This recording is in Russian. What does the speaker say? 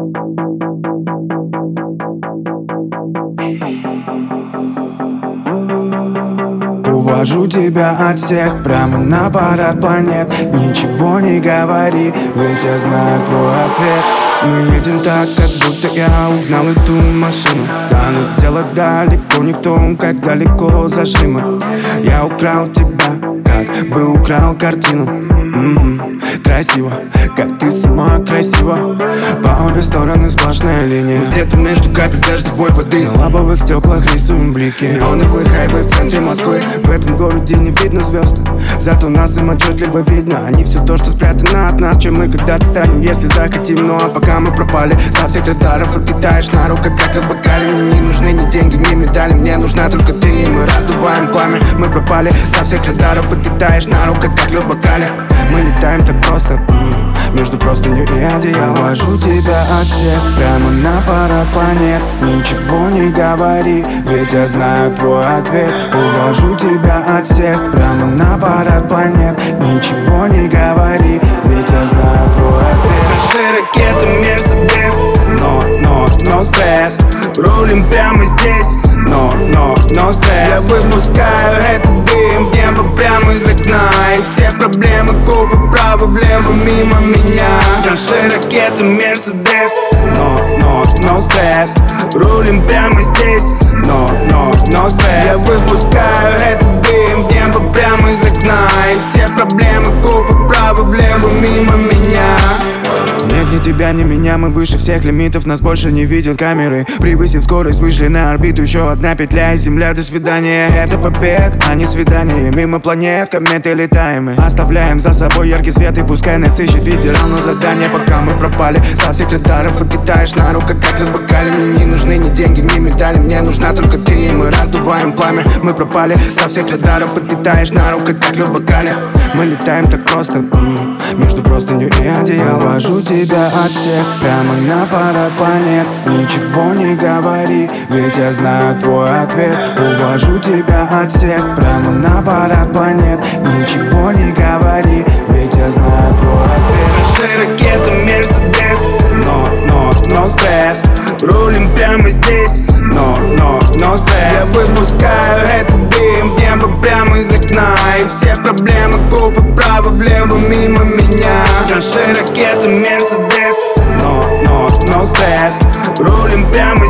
Увожу тебя от всех прямо на парад планет. Ничего не говори, ведь я знаю твой ответ. Мы едем так, как будто я угнал эту машину. Да, но дело далеко не в том, как далеко зашли мы. Я украл тебя, как бы украл картину. Красиво, как ты сама красива. По обе стороны сплошная линия. Где-то между капель дождевой воды на лобовых стеклах рисуем блики. Неоновый хайвей в центре Москвы. В этом городе не видно звезд, зато нас им отчетливо видно. Они все то, что спрятано от нас, чем мы когда-то станем, если захотим. Ну а пока мы пропали со всех радаров, отлетаешь на руках, как на бокале. Мне не нужны ни деньги, ни медали, мне нужна только ты. И мы раздуваем пламя. Мы пропали со всех радаров, отлетаешь на руках, как в бокале. Мы летаем так просто, между простынью и одеялом. Увожу тебя от всех прямо на парад планет. Ничего не говори, ведь я знаю твой ответ. Увожу тебя от всех прямо на парад планет. Ничего не говори, ведь я знаю твой ответ. Наши ракеты Мерседес, но стресс. Рулим прямо здесь, но стресс. Я выпускаю этот дым в небо прямо из окна. И все проблемы купы вправо-влево мимо меня. Наши ракеты Мерседес, но стресс. Рулим прямо здесь, но стресс. Я выпускаю этот дым в небо прямо из окна. И все проблемы купы вправо-влево мимо меня. Нет ни тебя, ни меня, мы выше всех лимитов. Нас больше не видят камеры. Превысив скорость, вышли на орбиту. Еще одна петля и земля, до свидания. Это побег, а не свидание. Мимо планет, кометы летаем мы. Оставляем за собой яркий свет. И пускай нас ищет федерал на задание. Пока мы пропали со всех радаров, отлетаешь на руках, как в бокале. Мне не нужны ни деньги, ни медали, мне нужна только ты. И мы раздуваем пламя. Мы пропали со всех радаров, отлетаешь на руках, как в бокале. Мы летаем так просто, между простынью и одеялом. Увожу тебя от всех прямо на парад планет. Ничего не говори, ведь я знаю твой ответ. Увожу тебя от всех прямо на парад планет. Ничего не говори, ведь я знаю твой ответ. Наши ракеты Мерседес, но стресс. Рулим прямо здесь, но стресс. Я выпускаю этот дым в небо прямо из окна. И все проблемы купы вправо-влево мимо меня. Наши ракеты Мерседес, но стресс. Рулим прямо